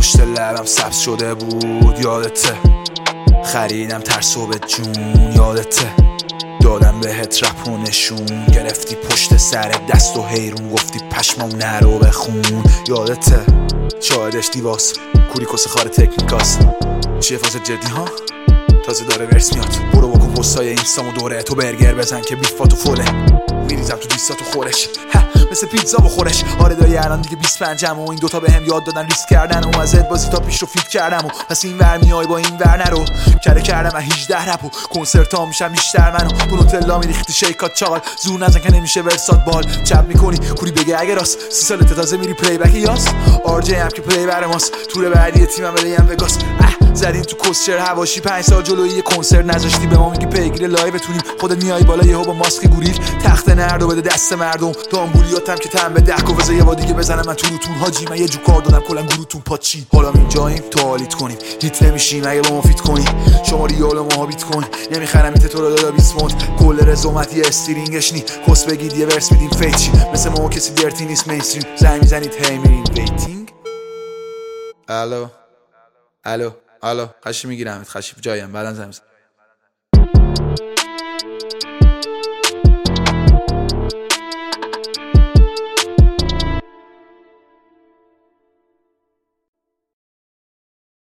پشت لبم سبز شده بود یادته، خریدم ترسو به جون یادته، دادم بهت رپ و نشون، گرفتی پشت سر دست و حیرون گفتی پشمام نرو بخون یادته، شاهدش دیواس کوری کس خار تکنیکاس، چیه فاز جدی ها؟ تازه داره ورس میاد، برو بکن پستای اینستامو دوره، تو برگر بزن که بیفاتو فوله، میریزم تو دیستاتو خورش مثل پیتزا بخورش. آره دایی الان دیگه 25 و این دوتا بهم یاد دادن ریسک کردن و از بازی تا پیش رو فیت کردم و پس این ور میای با این ور نرو، کره کردم من 18 رپ و کنسرت ها میشم بیشتر منو، تو نوتلا میریختی شیکات چاقال، زور نزن که نمیشه ورسات بال، چپ میکنی کوری بگه اگه راست 30 سالت تازه میری پلی بک یاس، آر جی هم که پلی بر ماست، تور بعدی تیمم بریم وگاس، زدیم تو کوسچر هواشی 5 سال جلوی یه کنسرت نذاشتی به ما میگی پیگیر لایوتونیم، خودت میای بالا یهو با ماسک گوریل تخت نردو بده دست مردم، دامبولیاتم که تن به دهک و وزه یه با دیگه بزنم من تو روتون حاجی، من یه جو کار دادم کلا گروتون پاچی، حالا اینجاییم تو حالیت کنیم هیت نمیشیم اگه با ما فیت کنی، شما ریال و ما بیت کوین نمیخرم ایت تو رو دادا 20 پوند، کل رزومت یه استرینگش نی کس بگید یه ورس میدیم فیچی، مثل ما کسی درتی نیست مینستریم، زنگ میزنید هی میرین ویتینگ. الو خشی میگیرم خشی جایم بعدن زنگ